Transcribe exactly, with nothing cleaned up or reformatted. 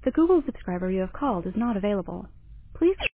The Google subscriber you have called is not available. Please